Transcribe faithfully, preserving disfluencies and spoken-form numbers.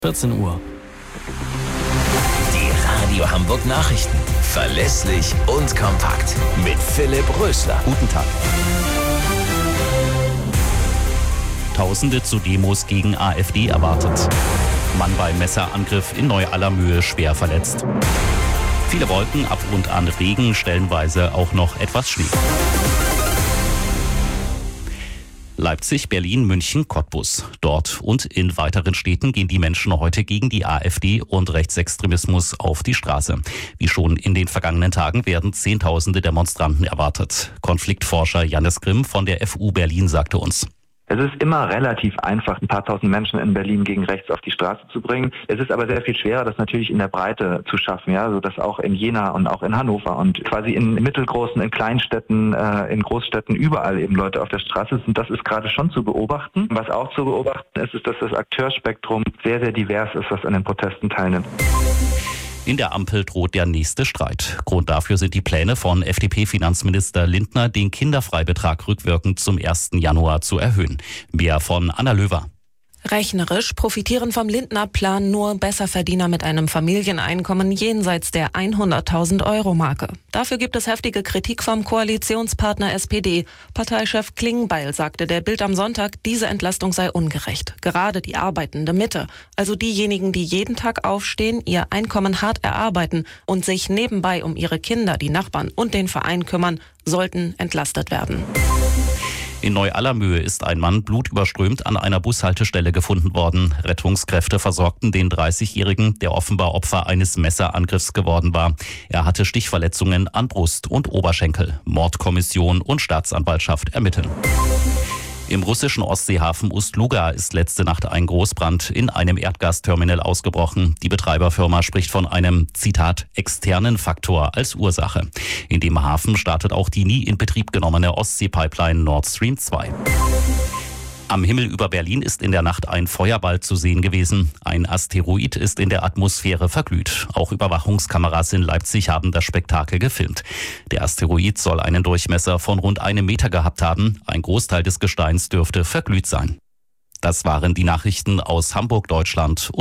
vierzehn Uhr. Die Radio Hamburg Nachrichten. Verlässlich und kompakt. Mit Philipp Rösler. Guten Tag. Tausende zu Demos gegen AfD erwartet. Mann bei Messerangriff in Neu-Allermühe schwer verletzt. Viele Wolken, ab und an Regen, stellenweise auch noch etwas Schnee. Leipzig, Berlin, München, Cottbus. Dort und in weiteren Städten gehen die Menschen heute gegen die AfD und Rechtsextremismus auf die Straße. Wie schon in den vergangenen Tagen werden Zehntausende Demonstranten erwartet. Konfliktforscher Jannis Grimm von der F U Berlin sagte uns: Es ist immer relativ einfach, ein paar tausend Menschen in Berlin gegen rechts auf die Straße zu bringen. Es ist aber sehr viel schwerer, das natürlich in der Breite zu schaffen, ja, sodass auch in Jena und auch in Hannover und quasi in mittelgroßen, in Kleinstädten, äh, in Großstädten überall eben Leute auf der Straße sind. Das ist gerade schon zu beobachten. Was auch zu beobachten ist, ist, dass das Akteurspektrum sehr, sehr divers ist, was an den Protesten teilnimmt. In der Ampel droht der nächste Streit. Grund dafür sind die Pläne von F D P-Finanzminister Lindner, den Kinderfreibetrag rückwirkend zum ersten Januar zu erhöhen. Mehr von Anna Löwer. Rechnerisch profitieren vom Lindner-Plan nur Besserverdiener mit einem Familieneinkommen jenseits der hunderttausend Euro Marke. Dafür gibt es heftige Kritik vom Koalitionspartner S P D. Parteichef Klingbeil sagte der Bild am Sonntag, diese Entlastung sei ungerecht. Gerade die arbeitende Mitte, also diejenigen, die jeden Tag aufstehen, ihr Einkommen hart erarbeiten und sich nebenbei um ihre Kinder, die Nachbarn und den Verein kümmern, sollten entlastet werden. In Neu-Allermühe ist ein Mann blutüberströmt an einer Bushaltestelle gefunden worden. Rettungskräfte versorgten den dreißigjährigen, der offenbar Opfer eines Messerangriffs geworden war. Er hatte Stichverletzungen an Brust und Oberschenkel. Mordkommission und Staatsanwaltschaft ermitteln. Im russischen Ostseehafen Ust-Luga ist letzte Nacht ein Großbrand in einem Erdgasterminal ausgebrochen. Die Betreiberfirma spricht von einem, Zitat, externen Faktor als Ursache. In dem Hafen startet auch die nie in Betrieb genommene Ostsee-Pipeline Nord Stream zwei. Am Himmel über Berlin ist in der Nacht ein Feuerball zu sehen gewesen. Ein Asteroid ist in der Atmosphäre verglüht. Auch Überwachungskameras in Leipzig haben das Spektakel gefilmt. Der Asteroid soll einen Durchmesser von rund einem Meter gehabt haben. Ein Großteil des Gesteins dürfte verglüht sein. Das waren die Nachrichten aus Hamburg, Deutschland.